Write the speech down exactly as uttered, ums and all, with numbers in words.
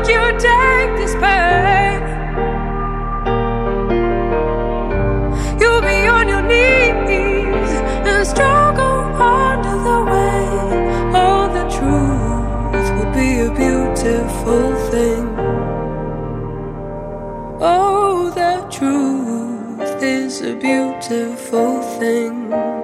you take this pain. You'll be on your knees and struggle under the weight. Oh, the truth will be a beautiful thing. Oh, the truth is a beautiful thing.